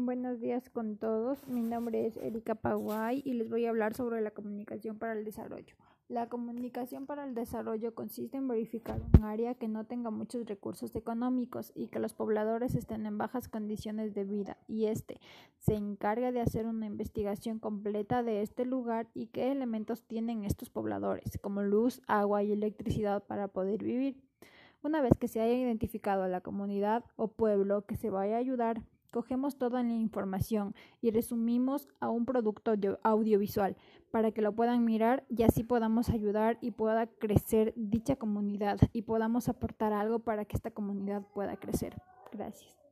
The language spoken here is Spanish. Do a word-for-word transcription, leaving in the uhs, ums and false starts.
Buenos días con todos. Mi nombre es Erika Paguay y les voy a hablar sobre la comunicación para el desarrollo. La comunicación para el desarrollo consiste en verificar un área que no tenga muchos recursos económicos y que los pobladores estén en bajas condiciones de vida, y este se encarga de hacer una investigación completa de este lugar y qué elementos tienen estos pobladores, como luz, agua y electricidad para poder vivir. Una vez que se haya identificado a la comunidad o pueblo que se vaya a ayudar, cogemos toda la información y resumimos a un producto audio- audiovisual para que lo puedan mirar y así podamos ayudar y pueda crecer dicha comunidad y podamos aportar algo para que esta comunidad pueda crecer. Gracias.